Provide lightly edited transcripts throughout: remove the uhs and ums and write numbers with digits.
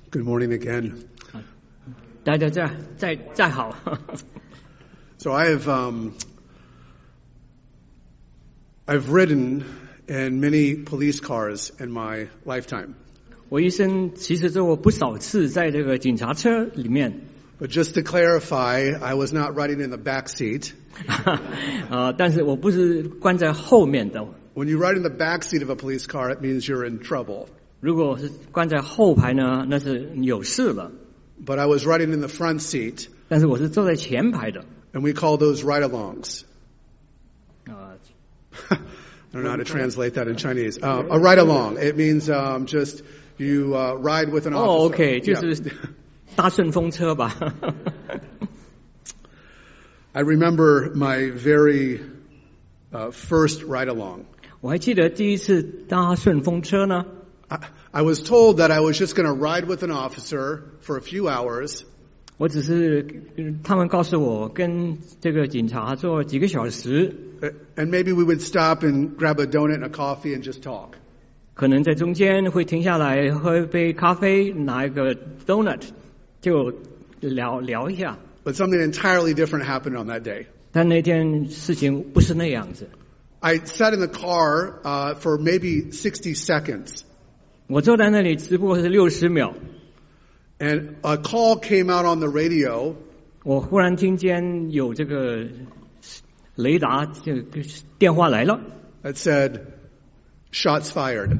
Good morning again. 大家再好。 So I've ridden in many police cars in my lifetime. 我一生其实坐过不少次在这个警察车里面。 But just to clarify, I was not riding in the back seat. 但是我不是关在后面的。 When you ride in the back seat of a police car, it means you're in trouble. 如果是关在后排呢，那是有事了。 But I was riding in the front seat. 但是我是坐在前排的。 And we call those ride-alongs. I don't know how to translate that in Chinese. A ride-along. It means just you ride with an officer. OK， 就是搭顺风车吧。 I remember my very first ride-along. 我还记得第一次搭顺风车呢。 I was told that I was just going to ride with an officer for a few hours. 我只是他们告诉我跟这个警察坐几个小时。 And maybe we would stop and grab a donut and a coffee and just talk. 可能在中间会停下来喝一杯咖啡，拿一个 donut， 就聊一下。 But something entirely different happened on that day. 但那天事情不是那样子。 I sat in the car for maybe 60 seconds. 我坐在那里只不过是60秒。 And a call came out on the radio. 我忽然听见有这个雷达这个电话来了。 That said, shots fired.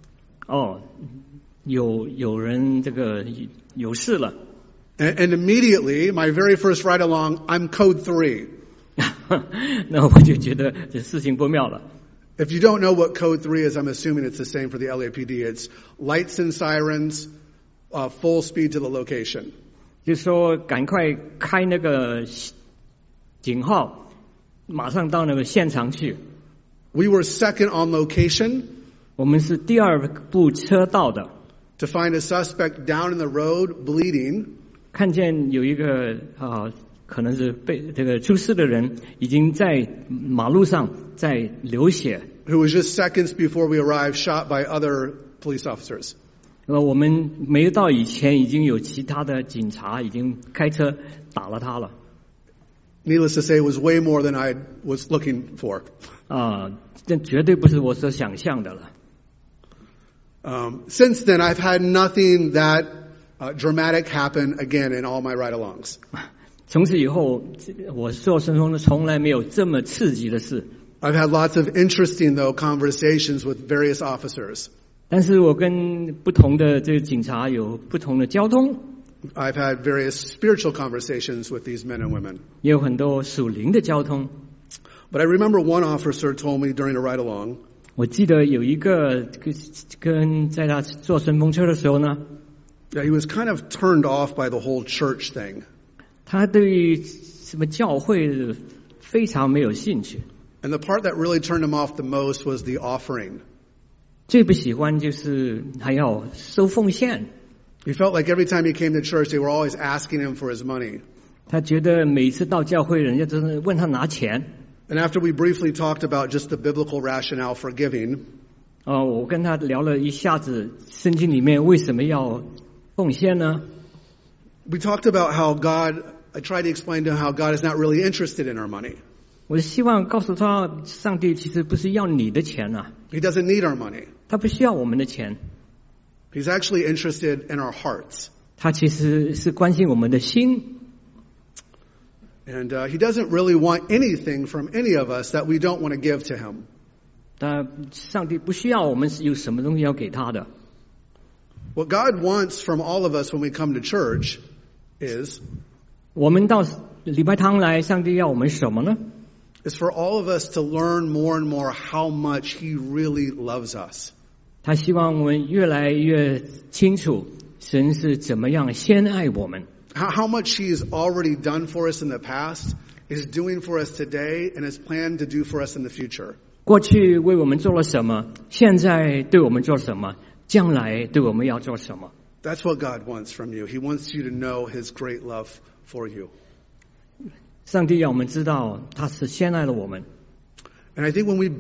有人这个有事了。 And immediately, my very first ride along, I'm code 3. 那我就觉得这事情不妙了。 If you don't know what code 3 is, I'm assuming it's the same for the LAPD. It's lights and sirens, full speed to the location. 就是说赶快开那个警号，马上到那个现场去。 We were second on location. 我们是第二部车到的。 To find a suspect down in the road bleeding. 看见有一个可能是被这个出事的人已经在马路上在流血。 Who was just seconds before we arrived, shot by other police officers. 我们没到以前已经有其他的警察已经开车打了他了。 Needless to say, it was way more than I was looking for. 这绝对不是我所想象的了。 Since then, I've had nothing that dramatic happen again in all my ride-alongs. 从此以后，我做顺风从来没有这么刺激的事。 I've had lots of interesting, though, conversations with various officers. 但是我跟不同的这个警察有不同的交通。 I've had various spiritual conversations with these men and women. 也有很多属灵的交通。 But I remember one officer told me during a ride-along. 我记得有一个跟在他坐顺风车的时候呢。 Yeah, he was kind of turned off by the whole church thing. 他对什么教会非常没有兴趣。 And the part that really turned him off the most was the offering. 最不喜欢就是还要收奉献。 He felt like every time he came to church, they were always asking him for his money. 他觉得每次到教会，人家都是问他拿钱。 And after we briefly talked about just the biblical rationale for giving, 我跟他聊了一下子圣经里面为什么要奉献呢？ We talked about how I tried to explain to him how God is not really interested in our money. 我希望告诉他，上帝其实不是要你的钱啊。 He doesn't need our money. 他不需要我们的钱。 He's actually interested in our hearts. 他其实是关心我们的心。 And he doesn't really want anything from any of us that we don't want to give to him. 但上帝不需要我们有什么东西要给他的。 What God wants from all of us when we come to church is 我们到礼拜堂来，上帝要我们什么呢？ is for all of us to learn more and more how much he really loves us. 他希望我们越来越清楚神是怎么样先爱我们。 How much he's already done for us in the past, is doing for us today, and is planned to do for us in the future. 过去为我们做了什么，现在对我们做什么，将来对我们要做什么。 That's what God wants from you. He wants you to know his great love for you. 上帝要我们知道他是先爱了我们。 And I think when we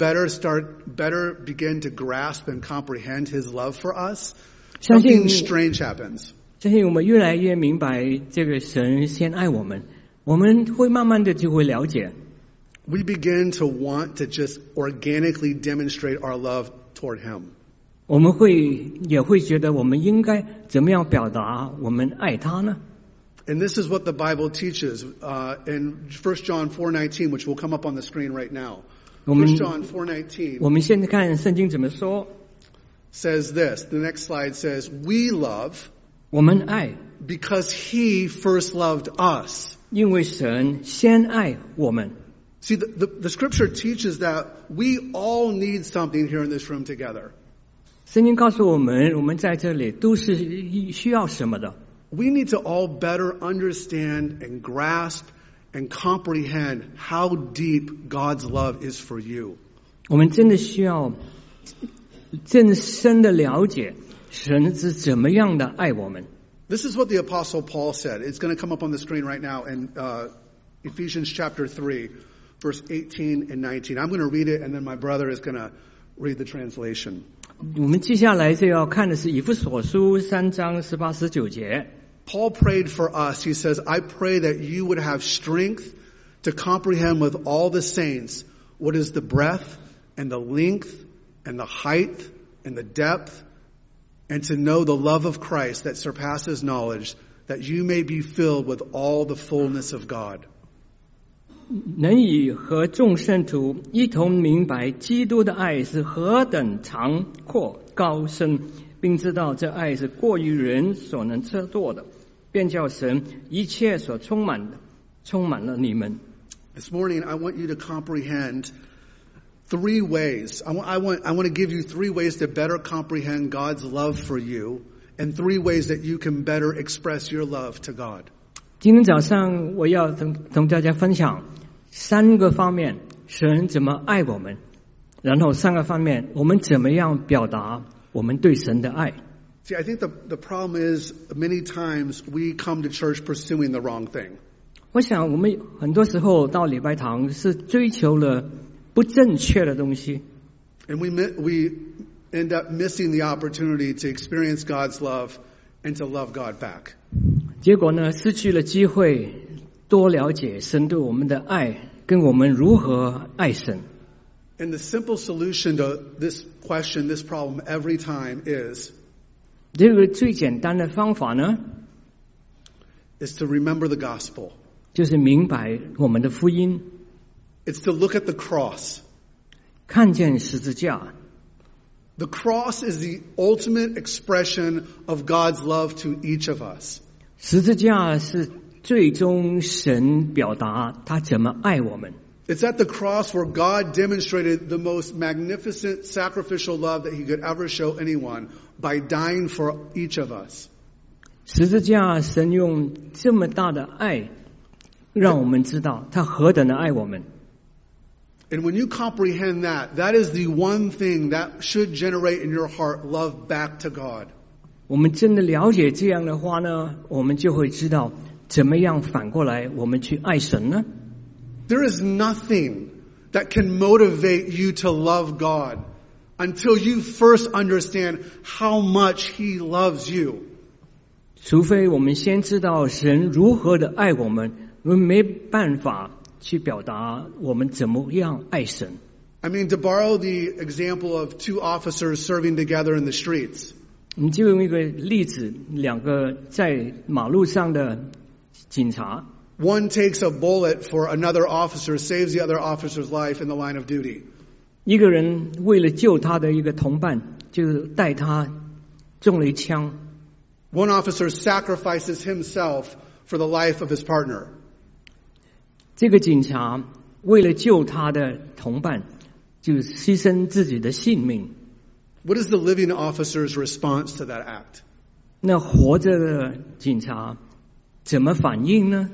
begin to grasp and comprehend his love for us, something strange happens. 相信我们越来越明白这个神先爱我们，我们会慢慢的就会了解。 We begin to want to just organically demonstrate our love toward Him. 我们也会觉得我们应该怎么样表达我们爱他呢？ And this is what the Bible teaches in 1 John 4:19, which will come up on the screen right now. 1 John 4:19. 我们现在看圣经怎么说。 Says this. The next slide says, "We love." 我们爱 because He first loved us. 因为神先爱我们。 See, the scripture teaches that we all need something here in this room together. 圣经告诉我们，我们在这里都是需要什么的。 We need to all better understand and grasp and comprehend how deep God's love is for you. 我们真的需要更深的了解神是怎么样的爱我们。 This is what the Apostle Paul said. It's going to come up on the screen right now in Ephesians chapter 3, verse 18 and 19. I'm going to read it, and then my brother is going to read the translation. 我们接下来就要看的是以弗所书3章18、19节。 Paul prayed for us. He says, "I pray that you would have strength to comprehend with all the saints what is the breadth and the length and the height and the depth, and to know the love of Christ that surpasses knowledge, that you may be filled with all the fullness of God." 能以和众圣徒一同明白基督的爱是何等长阔高深，并知道这爱是过于人所能测度的，便叫神一切所充满了你们。 This morning, I want you to comprehend 3 ways. I want to give you 3 ways to better comprehend God's love for you, and 3 ways that you can better express your love to God. 今天早上我要同大家分享3个方面，神怎么爱我们，然后3个方面，我们怎么样表达我们对神的爱。 See, I think the problem is many times we come to church pursuing the wrong thing. 我想我们很多时候到礼拜堂是追求了不正确的东西。 And we end up missing the opportunity to experience God's love and to love God back. 结果呢，失去了机会多了解神对我们的爱，跟我们如何爱神。 And the simple solution to this question, this problem every time is 这个最简单的方法呢 is to remember the gospel. 就是明白我们的福音。 It's to look at the cross. 看见十字架。 The cross is the ultimate expression of God's love to each of us. 十字架是最终神表达他怎么爱我们。 It's at the cross where God demonstrated the most magnificent sacrificial love that He could ever show anyone by dying for each of us. 十字架神用这么大的爱，让我们知道他何等的爱我们。 And when you comprehend that, that is the one thing that should generate in your heart love back to God. 我们真的了解这样的话呢，我们就会知道怎么样反过来我们去爱神呢？ There is nothing that can motivate you to love God until you first understand how much He loves you. 除非我们先知道神如何的爱我们，我们没办法去表达我们怎么样爱神。 I mean, to borrow the example of 2 officers serving together in the streets. 我们就用一个例子，2个在马路上的警察。 One takes a bullet for another officer, saves the other officer's life in the line of duty. 一个人为了救他的一个同伴，就带他中了一枪。 One officer sacrifices himself for the life of his partner. 这个警察为了救他的同伴，就牺牲自己的性命。 What is the living officer's response to that act? 那活着的警察怎么反应呢？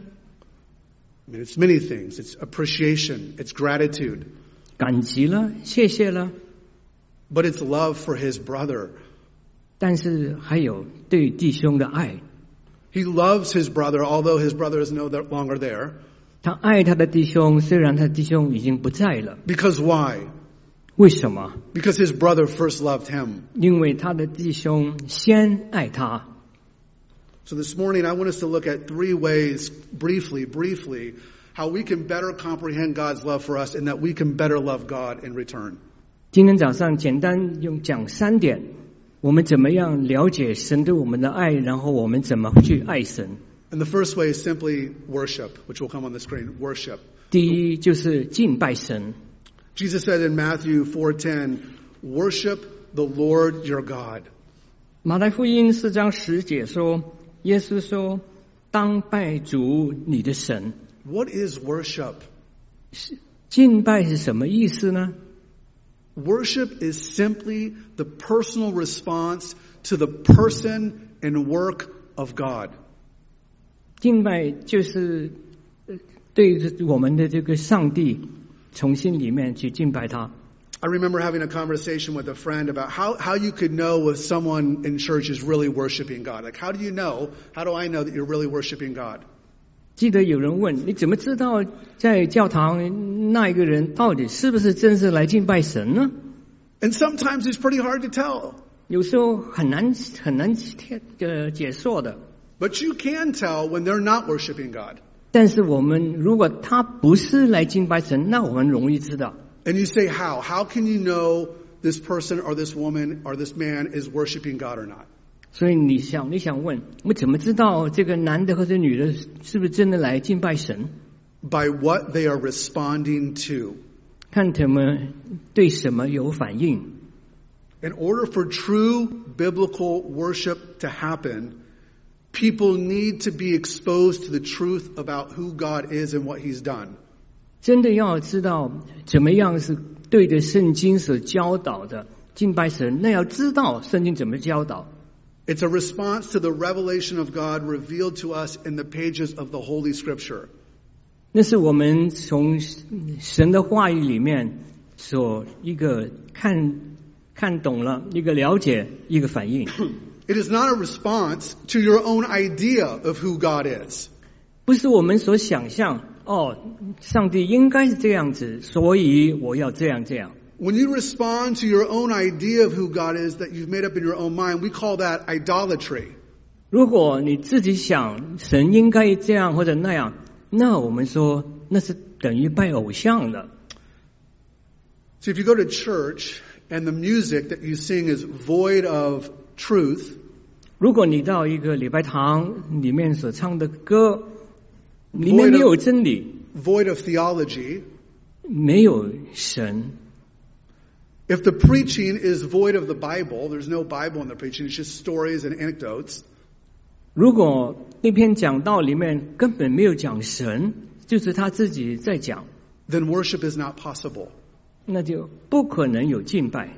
I mean, it's many things. It's appreciation. It's gratitude. 感激了，谢谢了。 But it's love for his brother. 但是还有对弟兄的爱。 He loves his brother, although his brother is no longer there. 他爱他的弟兄，虽然他的弟兄已经不在了。 Because why? 为什么？ Because his brother first loved him. 因为他的弟兄先爱他。 So this morning, I want us to look at 3 ways, briefly, how we can better comprehend God's love for us and that we can better love God in return. 今天早上简单用讲3点，我们怎么样了解神对我们的爱，然后我们怎么去爱神。 And the first way is simply worship, which will come on the screen. Worship. 第一就是敬拜神。 Jesus said in Matthew 4:10, "Worship the Lord your God." 马太福音4章10节说，耶稣说：“当拜主你的神。” What is worship? 敬拜是什么意思呢？ Worship is simply the personal response to the person and work of God. 敬拜就是对我们的这个上帝从心里面去敬拜他。 I remember having a conversation with a friend about how you could know if someone in church is really worshiping God. Like, how do you know? How do I know that you're really worshiping God? 记得有人问，你怎么知道在教堂那一个人到底是不是真是来敬拜神呢？ And sometimes it's pretty hard to tell. 有时候很难解说的。 But you can tell when they're not worshiping God. 但是我们如果他不是来敬拜神，那我们容易知道。 And you say, how? How can you know this person or this woman or this man is worshiping God or not? 所以你想问，我们怎么知道这个男的或者女的是不是真的来敬拜神？ By what they are responding to. 看他们对什么有反应。 In order for true biblical worship to happen, people need to be exposed to the truth about who God is and what He's done. 真的要知道怎么样是对着圣经所教导的敬拜神，那要知道圣经怎么教导。 It's a response to the revelation of God revealed to us in the pages of the Holy Scripture. 那是我们从神的话语里面所一个看懂了，一个了解，一个反应。 It is not a response to your own idea of who God is. 不是我们所想象，上帝应该是这样子，所以我要这样。 When you respond to your own idea of who God is that you've made up in your own mind, we call that idolatry. 如果你自己想神应该这样或者那样，那我们说那是等于拜偶像了。 So if you go to church and the music that you sing is void of truth, 如果你到一个礼拜堂里面所唱的歌里面没有真理， void of theology, 没有神。 if the preaching is void of the Bible, there's no Bible in the preaching, it's just stories and anecdotes. 如果那篇讲道里面根本没有讲神，就是他自己在讲， then worship is not possible. 那就不可能有敬拜。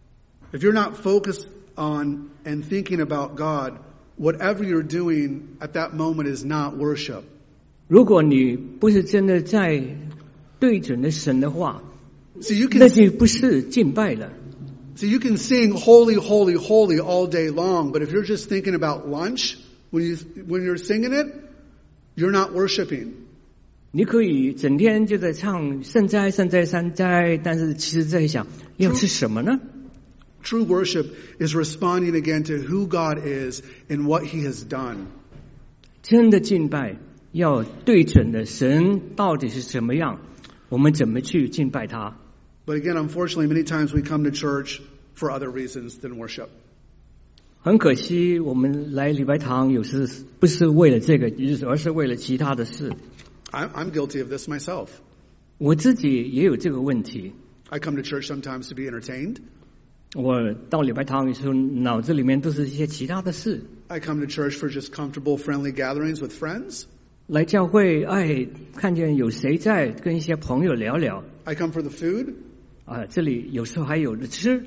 If you're not focused on and thinking about God, whatever you're doing at that moment is not worship. 如果你不是真的在对准的神的话， So you 那 can 就不是敬拜了。 so you can sing holy, holy, holy all day long, but if you're just thinking about lunch when you're singing it, you're not worshiping. 你可以整天就在唱圣哉圣哉圣哉，但是其实在想要吃什么呢？ True worship is responding again to who God is and what He has done. 真的敬拜要对准的神到底是怎么样，我们怎么去敬拜他？ But again, unfortunately, many times we come to church for other reasons than worship. 很可惜，我们来礼拜堂有时不是为了这个，而是为了其他的事。 I'm guilty of this myself. 我自己也有这个问题。 I come to church sometimes to be entertained. 我到礼拜堂有时候脑子里面都是一些其他的事。 I come to church for just comfortable, friendly gatherings with friends. 来教会，看见有谁在跟一些朋友聊聊。 I come for the food. 这里有时候还有的吃。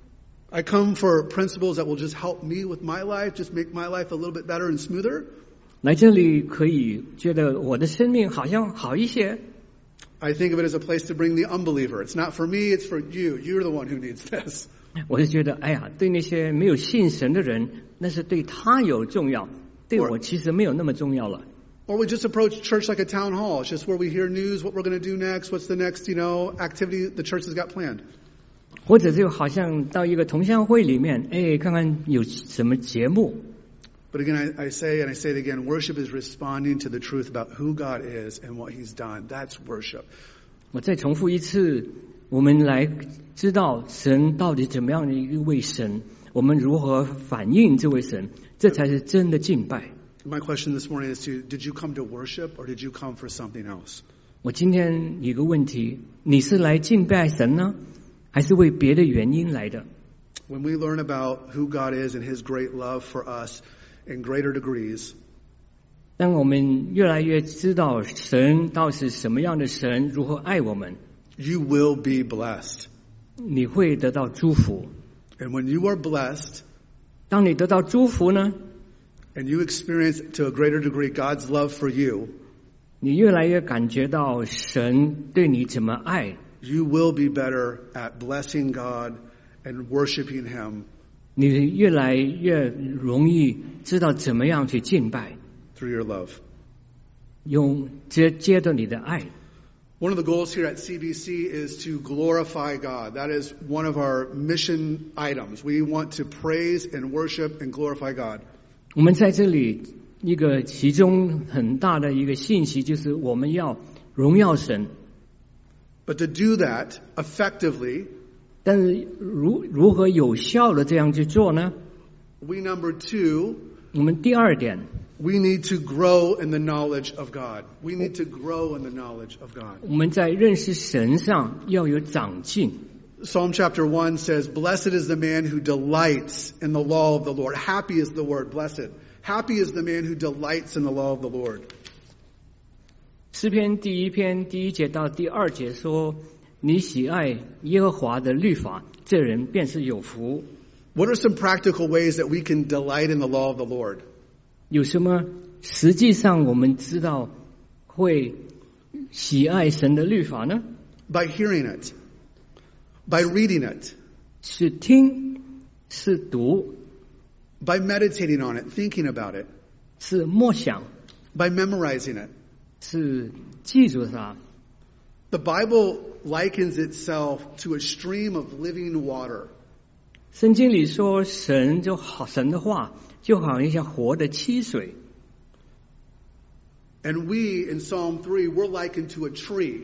I come for principles that will just help me with my life, just make my life a little bit better and smoother. 来这里可以觉得我的生命好像好一些。 I think of it as a place to bring the unbeliever. It's not for me, it's for you. You're the one who needs this. 我就觉得，对那些没有信神的人，那是对他有重要，对我其实没有那么重要了。 Or we just approach church like a town hall. It's just where we hear news, what we're going to do next, what's the next, activity the church has got planned. 或者就好像到一个同乡会里面，看看有什么节目。 But again, I say and I say it again, worship is responding to the truth about who God is and what He's done. That's worship. 我再重复一次，我们来知道神到底怎么样的一位神，我们如何反映这位神，这才是真的敬拜。 My question this morning is did you come to worship or did you come for something else? 我今天有个问题，你是来敬拜神呢，还是为别的原因来的？ When we learn about who God is and His great love for us in greater degrees, 当我们越来越知道神到底是什么样的神，如何爱我们， you will be blessed. 你会得到祝福。 And when you are blessed, 当你得到祝福呢， and you experience to a greater degree God's love for you, 你越来越感觉到神对你怎么爱， you will be better at blessing God and worshiping Him 你越来越容易知道怎么样去敬拜， through your love. 用接着你的爱。 One of the goals here at CBC is to glorify God. That is one of our mission items. We want to praise and worship and glorify God. 我们在这里一个其中很大的一个信息就是我们要荣耀神， But to do that effectively, 但是如何有效的这样去做呢？ we number 2, 我们第二点， we need to grow in the knowledge of God. We need to grow in the knowledge of God. 我们在认识神上要有长进。 Psalm chapter 1 says, Blessed is the man who delights in the law of the Lord. Happy is the word, blessed. Happy is the man who delights in the law of the Lord. 诗篇第1篇第1节到第2节说，你喜爱耶和华的律法，这人便是有福。 What are some practical ways that we can delight in the law of the Lord? 有什么实际上我们知道会喜爱神的律法呢？ By hearing it. By reading it. 是听，是读， By meditating on it, thinking about it. 是默想， By memorizing it. 是记住它。 The Bible likens itself to a stream of living water. 圣经里说神的话就好像活的溪水。 And we, in Psalm 3, we're likened to a tree.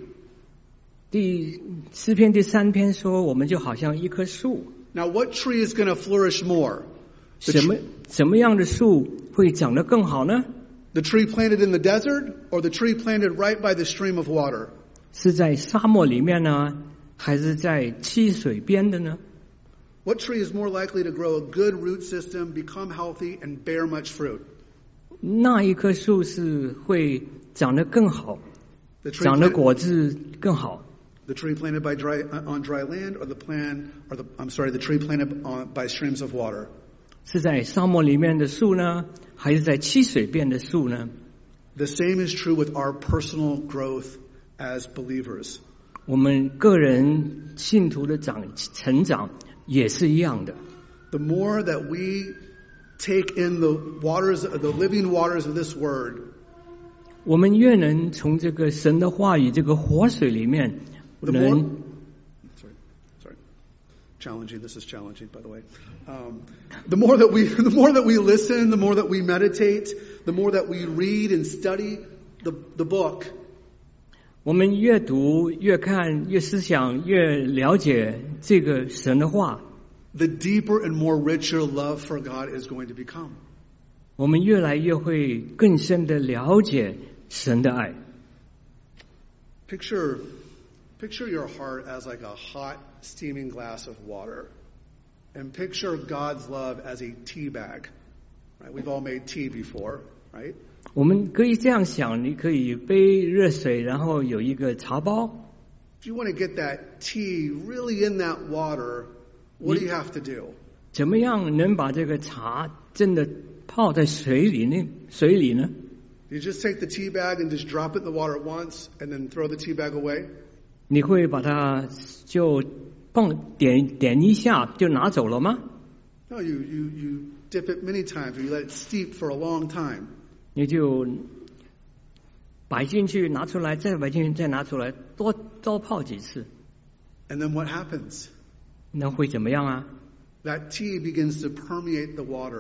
诗篇第3篇说我们就好像一棵树。 Now, what tree is going to flourish more? 什么样的树会长得更好呢？ The tree planted in the desert or the tree planted right by the stream of water? 是在沙漠里面呢，还是在溪水边的呢？ What tree is more likely to grow a good root system, become healthy, and bear much fruit? 那一棵树是会长得更好， The 长得果子更好。 tree planted on dry land, or the tree planted by streams of water? 是在沙漠里面的树呢，还是在溪水边的树呢？ The same is true with our personal growth as believers. 我们个人信徒的成长也是一样的。 The more that we take in the living waters of this word, 我们越能从这个神的话语这个活水里面 Challenging. This is challenging, by the way. The more that we listen, the more that we meditate, the more that we read and study the book. 我们越读越看越思想越了解这个神的话， The deeper and more richer love for God is going to become. 我们越来越会更深的了解神的爱。 Picture your heart as like a hot, steaming glass of water. And picture God's love as a tea bag. Right? We've all made tea before, right? 我们可以这样想，你可以杯热水，然后有一个茶包。 If you want to get that tea really in that water, what do you have to do? 怎么样能把这个茶真的泡在水里呢？ You just take the tea bag and just drop it in the water at once and then throw the tea bag away? 你会把它就点一下就拿走了吗？ No, you dip it many times or you let it steep for a long time. 你就摆进去拿出来，再摆进去再拿出来，多泡几次。 And then what happens? 那会怎么样啊？ That tea begins to permeate the water.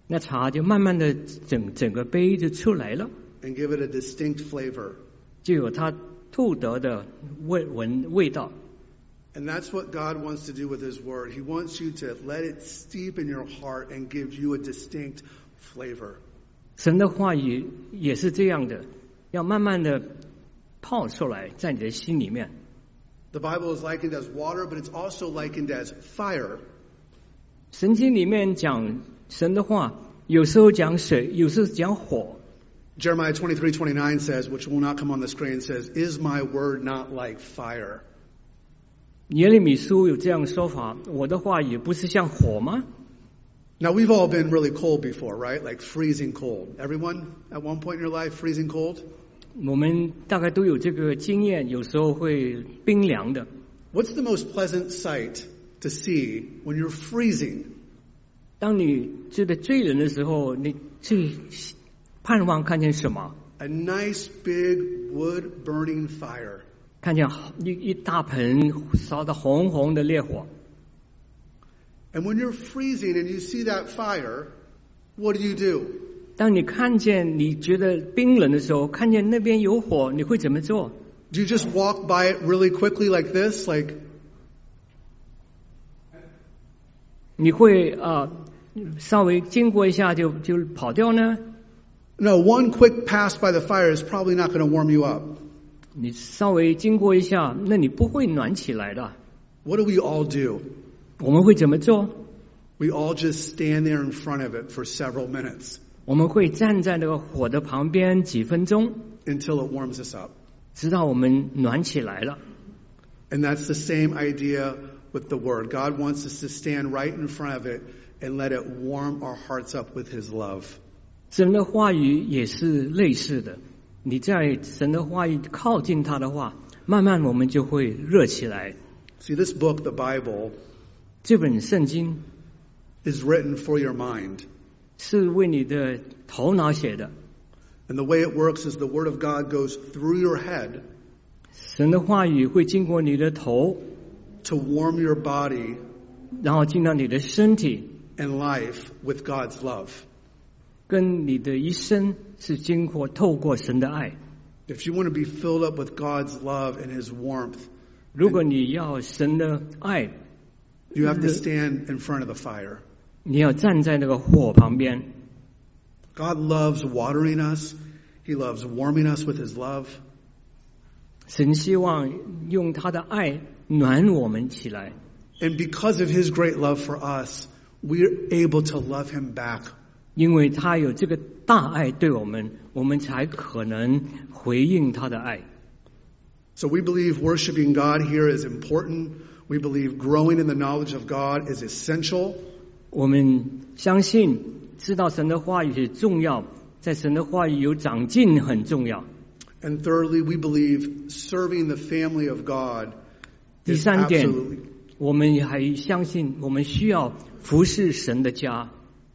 那茶就慢慢的整个杯就出来了， and give it a distinct flavor. 就有它独特的味道。 And that's what God wants to do with His Word. He wants you to let it steep in your heart and give you a distinct flavor. 神的话语也是这样的，要慢慢的泡出来在你的心里面。 The Bible is likened as water, but it's also likened as fire. 圣经里面讲神的话，有时候讲水，有时候讲火。 Jeremiah 23:29 says, which will not come on the screen, says, "Is my word not like fire?" 耶利米书有这样的说法，我的话语不是像火吗？ Now, we've all been really cold before, right? Like freezing cold. Everyone at one point in your life freezing cold? 我们大概都有这个经验，有时候会冰凉的。 What's the most pleasant sight to see when you're freezing? 当你觉得最冷的时候，你最盼望看见什么？ A nice big wood burning fire. 看见一大盆烧得红红的烈火。 And when you're freezing and you see that fire, what do? 当你看见你觉得冰冷的时候，看见那边有火，你会怎么做？ Do you just walk by it really quickly like this? Like, 你会稍微经过一下就跑掉呢？ no, one quick pass by the fire is probably not going to warm you up. 你稍微经过一下，那你不会暖起来的。 What do we all do? 我们会怎么做？ We all just stand there in front of it for several minutes 我们会站在那个火的旁边几分钟， until it warms us up. 直到我们暖起来了。 And that's the same idea with the Word. God wants us to stand right in front of it and let it warm our hearts up with His love. 神的话语也是类似的，你在神的话语靠近他的话，慢慢我们就会热起来。 See, this book, the Bible, 这本圣经 is written for your mind. 是为你的头脑写的， And the way it works is the Word of God goes through your head 神的话语会经过你的头， to warm your body 然后进到你的身体， and life with God's love. 跟你的一生是透过神的爱。 If you want to be filled up with God's love and His warmth, 如果你要神的爱， you have to stand in front of the fire. 你要站在那个火旁边。 God loves watering us. He loves warming us with His love. 神希望用他的爱暖我们起来， And because of His great love for us, we're able to love Him back. 因为他有这个大爱对我们，我们才可能回应他的爱。 So we believe worshiping God here is important. We believe growing in the knowledge of God is essential. 我们相信知道神的话语是重要，在神的话语有长进很重要。 And thirdly, we believe serving the family of God 第 is 三点， absolutely. 我们还相信我们需要服侍神的家。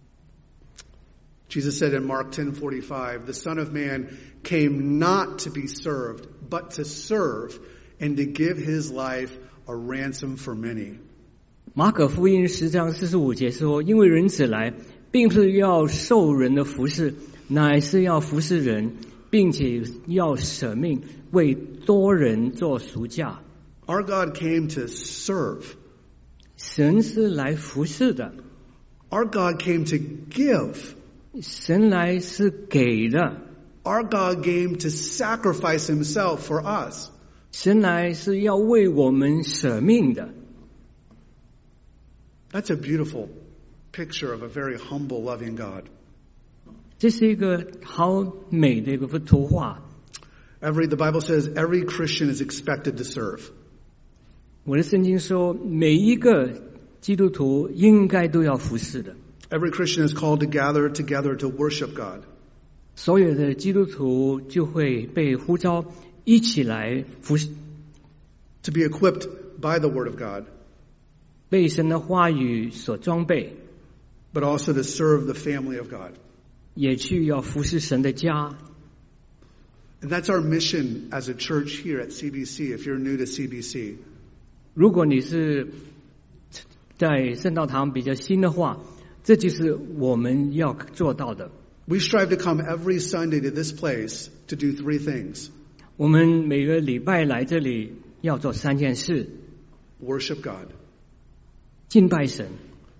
Jesus said in Mark 10:45, "The Son of Man came not to be served, but to serve, and to give His life a ransom for many." 马可福音10章45节说：“因为人子来，并不是要受人的服侍，乃是要服侍人，并且要舍命，为多人做赎价。” Our God came to serve. 神是来服侍的， Our God came to give. 神来是给的， Our God came to sacrifice Himself for us. 神来是要为我们舍命的。 That's a beautiful picture of a very humble, loving God. 这是一个好美的一个图画。 The Bible says every Christian is expected to serve. 我的圣经说，每一个基督徒应该都要服侍的。 Every Christian is called to gather together to worship God. 所有的基督徒就会被呼召一起来服侍， To be equipped by the Word of God, 被神的话语所装备， but also to serve the family of God. 也去要服侍神的家。 And that's our mission as a church here at CBC, if you're new to CBC. 如果你是在圣道堂比较新的话， 这就是我们要做到的。 We strive to come every Sunday to this place to do 3 things. 我们每个礼拜来这里要做3件事： Worship God, 敬拜神，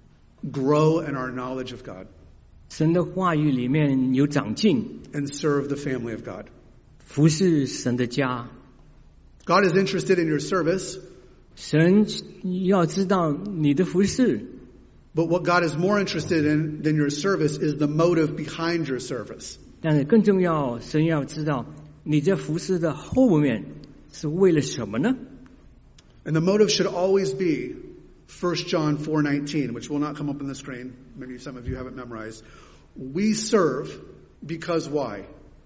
grow in our knowledge of God, 神的话语里面有长进， and serve the family of God. 服侍神的家。 God is interested in your service, 神要知道你的服侍， but what God is more interested in than your service is the motive behind your service. 但是更重要，神要知道你这服侍的后面是为了什么呢？ And the motive should always be 1 John 4:19, which will not come up on the screen. Maybe some of you haven't memorized. We serve because why?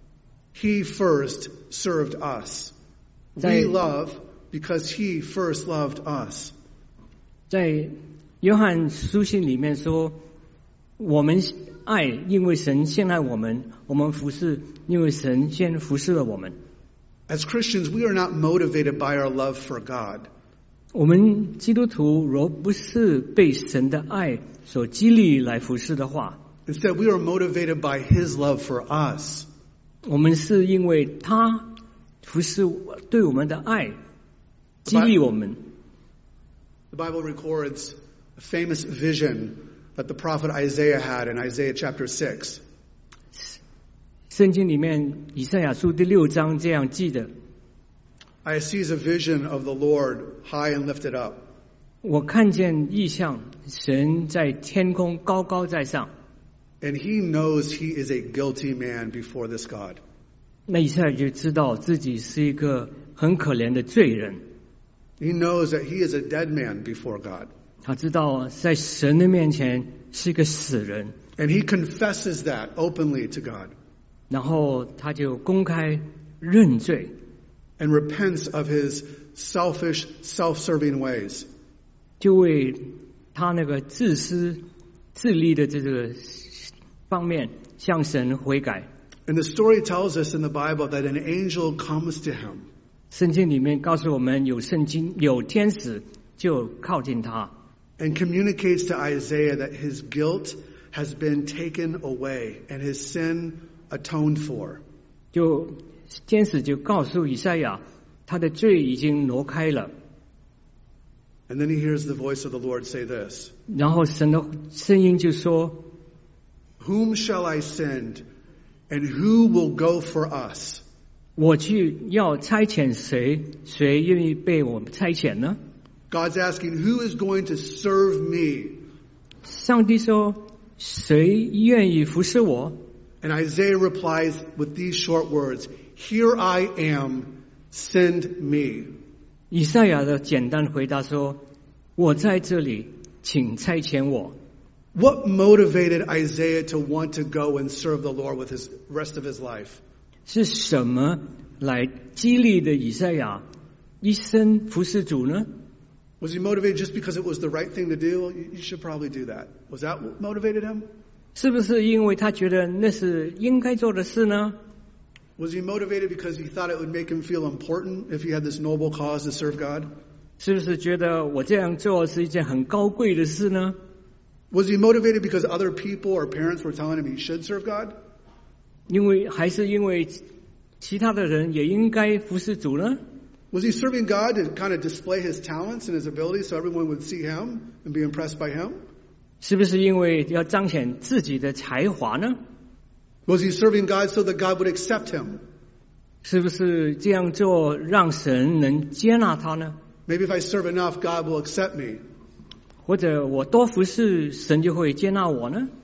He first served us. We love because he first loved us. 在约翰书信里面说，我们爱，因为神先爱我们；我们服侍，因为神先服侍了我们。 As Christians, we are not motivated by our love for God. 我们基督徒若不是被神的爱所激励来服侍的话， Instead, we are motivated by his love for us. 我们是因为他服侍对我们的爱激励我们。 The Bible records a famous vision that the prophet Isaiah had in Isaiah chapter 6. 圣经里面以赛亚书第6章这样记的： I sees a vision of the Lord high and lifted up. 我看见异象，神在天空高高在上。 And he knows he is a guilty man before this God. 那以赛亚就知道自己是一个很可怜的罪人， He knows that he is a dead man before God. 他知道在神的面前是一个死人， And he confesses that openly to God 然后他就公开认罪， and repents of his selfish, self-serving ways. 就为他那个自私自利的这个方面向神悔改。 And the story tells us in the Bible that an angel comes to him 圣经里面告诉我们，有天使就靠近他， and communicates to Isaiah that his guilt has been taken away and his sin atoned for. 就天使就告诉以赛亚，他的罪已经挪开了。 And then he hears the voice of the Lord say this, 然后神的声音就说： Whom shall I send and who will go for us? 我去要差遣谁，谁愿意被我差遣呢？ God's asking, who is going to serve me? 上帝说：谁愿意服侍我？ And Isaiah replies with these short words, Here I am, send me. 以赛亚的简单回答说：我在这里，请差遣我。 What motivated Isaiah to want to go and serve the Lord with his rest of his life? 是什么来激励的以赛亚一生服侍主呢？ Was he motivated just because it was the right thing to do? You should probably do that. Was that what motivated him? 是不是因为他觉得那是应该做的事呢？ Was he motivated because he thought it would make him feel important if he had this noble cause to serve God? 是不是觉得我这样做是一件很高贵的事呢？ Was he motivated because other people or parents were telling him he should serve God? 还是因为其他的人也应该服侍主呢？ Was he serving God to kind of display his talents and his abilities so everyone would see him and be impressed by him? 是不是因为要彰显自己的才华呢？ Was he serving God so that God would accept him? 是不是这样做让神能接纳他呢？ Maybe if I serve enough, God will accept me. 或者我多服侍，神就会接纳我呢？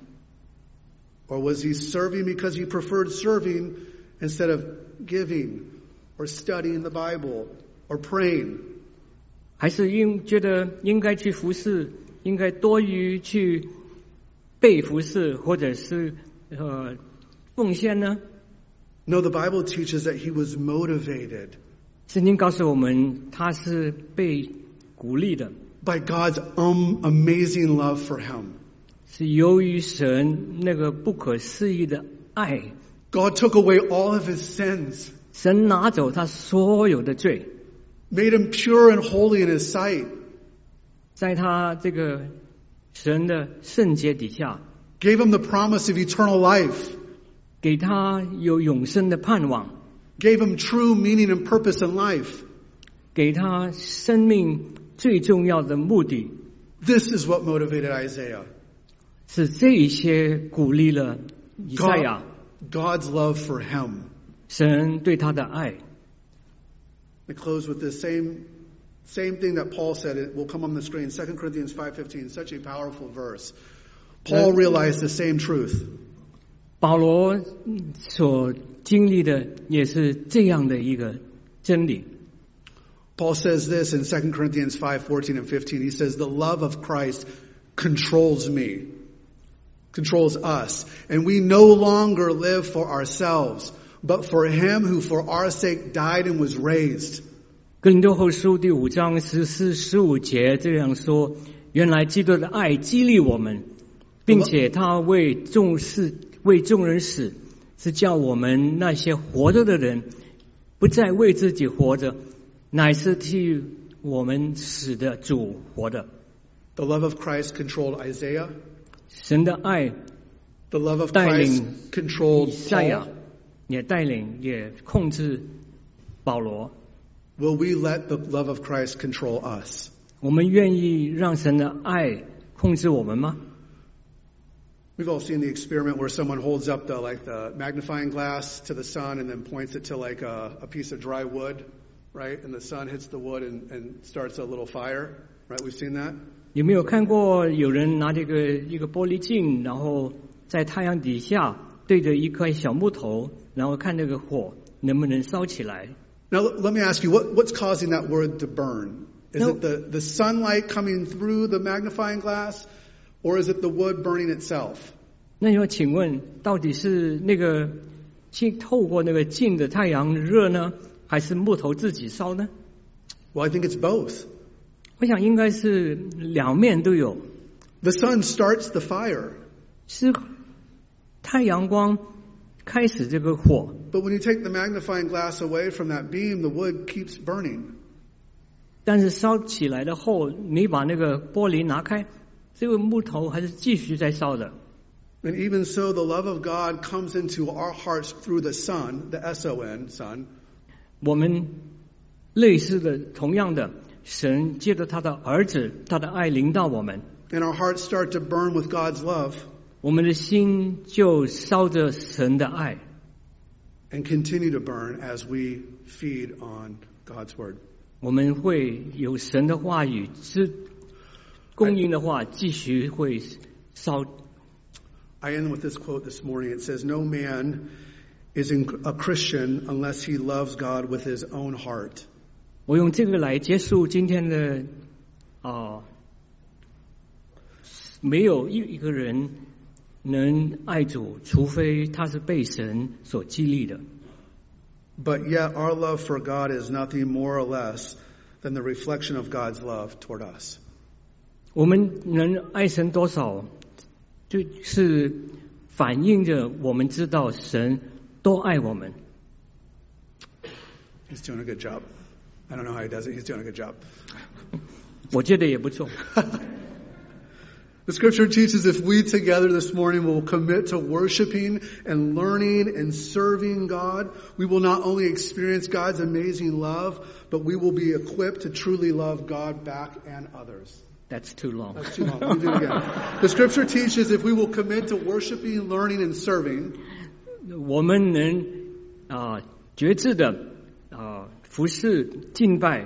Or was he serving because he preferred serving instead of giving or studying the Bible or praying? 还是觉得应该去服侍，应该多于去被服侍，或者是奉献呢？ No, the Bible teaches that he was motivated 圣经告诉我们，他是被鼓励的， by God's amazing love for him. 是由于神那个不可思议的爱， God took away all of his sins, 神拿走他所有的罪， made him pure and holy in his sight. 在他这个神的圣洁底下， gave him the promise of eternal life, 给他有永生的盼望， gave him true meaning and purpose in life. 给他生命最重要的目的。 This is what motivated Isaiah. 是这一些鼓励了以赛亚， God's love for him. 神对他的爱。 I close with this same thing that Paul said. It will come on the screen. 2 Corinthians 5:15, such a powerful verse. Paul realized the same truth. 保罗所经历的也是这样的一个真理。 Paul says this in 2 Corinthians 5:14 and 15. He says, the love of Christ controls me, controls us. And we no longer live for ourselves, but for him who for our sake died and was raised. 哥林多后书第5章14、15节这样说：原来基督的爱激励我们，并且他为众人死，是叫我们那些活着的人不再为自己活着，乃是替我们死的主活的。 The love of Christ controlled Isaiah. 神的爱 The love of 带领 Christ controlled 以赛亚 Paul. 也带领也控制保罗。 Will we let the love of Christ control us? 我们愿意让神的爱控制我们吗？ We've all seen the experiment where someone holds up the magnifying glass to the sun and then points it to like a piece of dry wood, right? And the sun hits the wood and starts a little fire, right? We've seen that. 有没有看过有人拿这个一个玻璃镜，然后在太阳底下对着一块小木头，然后看那个火能不能烧起来？ Now let me ask you, what's causing that wood to burn? Is No. it the sunlight coming through the magnifying glass, or is it the wood burning itself? 那要请问，到底是那个镜透过那个镜的太阳热呢，还是木头自己烧呢？ Well, I think it's both. 我想应该是两面都有， The sun starts the fire, 是太阳光开始这个火， but when you take the magnifying glass away from that beam, the wood keeps burning. 但是烧起来的后，你把那个玻璃拿开，这个木头还是继续在烧的。 And even so, the love of God comes into our hearts through the Son, the S-O-N, Son. 我们类似的，同样的，神借着他的儿子，他的爱临到我们， And our hearts start to burn with God's love 我们的心就烧着神的爱， and continue to burn as we feed on God's Word. 我们会有神的话语供应的话，继续会烧。 I end with this quote this morning. It says, no man is a Christian unless he loves God with his own heart. 我用这个来结束今天的没有一个人能爱主，除非他是被神所激励的。 But yet our love for God is nothing more or less than the reflection of God's love toward us. 我们能爱神多少，就是反映着我们知道神多爱我们。 He's doing a good job. I don't know how he does it. He's doing a good job. 我觉得也不错。 The scripture teaches if we together this morning will commit to worshiping and learning and serving God, we will not only experience God's amazing love, but we will be equipped to truly love God back and others. That's too long. That's too long. Let me do it again. The scripture teaches if we will commit to worshiping, learning, and serving, 我们能觉知的服侍敬拜，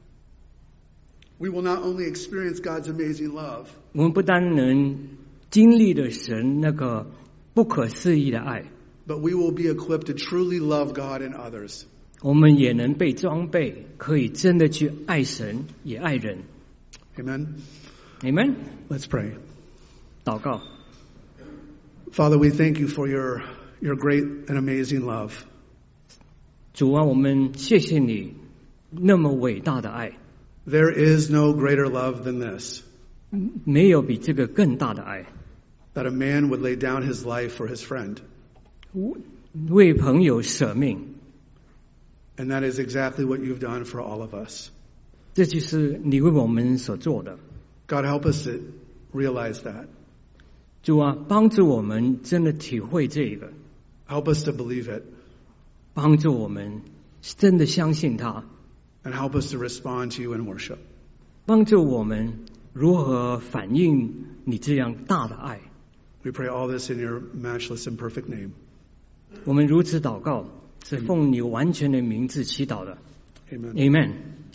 we will not only experience God's amazing love, 我们不单能经历了神那个不可思议的爱， but we will be equipped to truly love God and others. 我们也能被装备，可以真的去爱神也爱人。 Amen? Amen。 Let's pray. 祷告， Father, we thank you for your great and amazing love. 主啊，我们谢谢你那么伟大的爱， There is no greater love than this, 没有比这个更大的爱。 that a man would lay down his life for his friend. 为朋友舍命， And that is exactly what you've done for all of us. 这就是你为我们所做的。 God, help us to realize that. 主啊，帮助我们真的体会这个， Help us to believe it, 帮助我们真的相信他， and help us to respond to you in worship. 帮助我们如何反映你这样大的爱。 We pray all this in your matchless and perfect name. 我们如此祷告，是奉你完全的名字祈祷的。 Amen. Amen。